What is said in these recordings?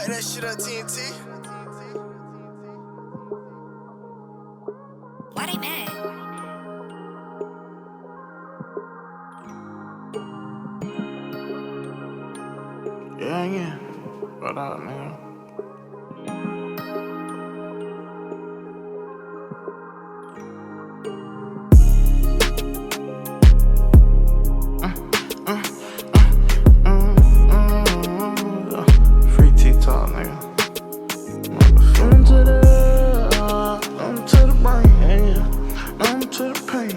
Light that shit up, TNT. Why they mad? Yeah. What up, nigga? Free TikTok, nigga. I'm to the brain, I'm to the pain.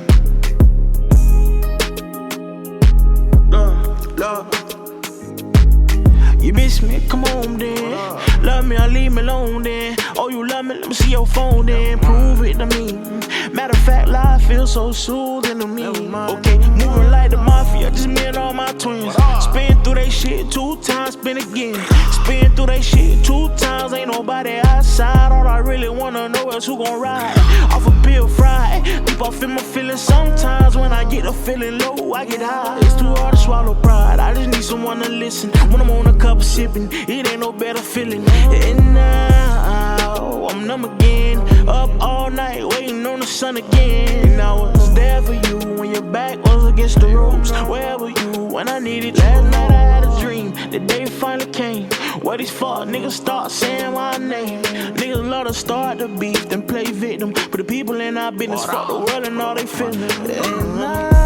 Love. You miss me, come on then. Love me or leave me alone then. Oh, you love me, let me see your phone then. Prove it to me. Matter of fact, life feels so soothing to me. Okay, moving like the mafia, just me and all my twins. Spin through they shit 2 times, spin again. Spin through they shit 2 times, ain't nobody outside. All I really wanna know is who gon' ride. Off a bill fried, deep off in my feelings. Sometimes when I get a feeling low, I get high. It's too hard to swallow pride, I just need someone to listen. When I'm on a cup of sipping, it ain't no better feeling. And now I'm numb again, up all night waiting on the sun again. And I was there for you when your back was against the ropes. Where were you when I needed you? Last night I had a dream, the day finally came. What these fuck niggas start saying my name. Niggas love to start the beef, then play victim. But the people in our business fuck the world and all they feelin'. And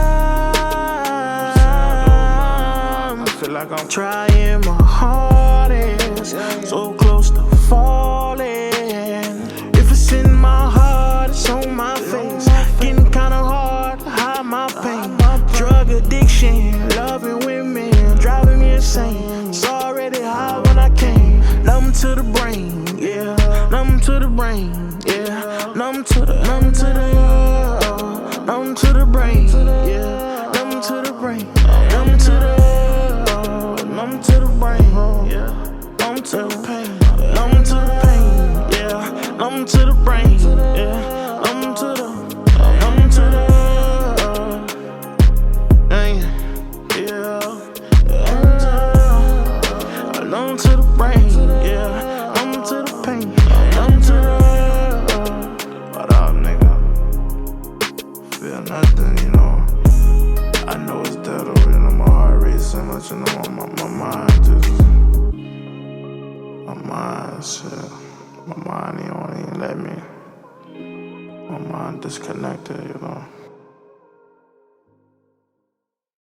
I feel like I'm trying my hardest, so close to falling. If it's in my heart, it's on my face. Getting kinda hard to hide my pain. Drug addiction, loving women, driving me insane. It's already high when I came. Numb to the brain, yeah. Numb to the brain, yeah. Numb to the brain, yeah. Numb to the brain, numb to the brain, yeah. Numb to the pain, numb to the pain, yeah. Numb to the brain, yeah. Numb to the numb to the brain, yeah. Numb to the pain, numb to the. What up, nigga? Feel nothing, you know. I know it's dead over, you know. My heart races so much, you know. My mind just. My mind, shit. My mind, he don't even let me. My mind disconnected, you know.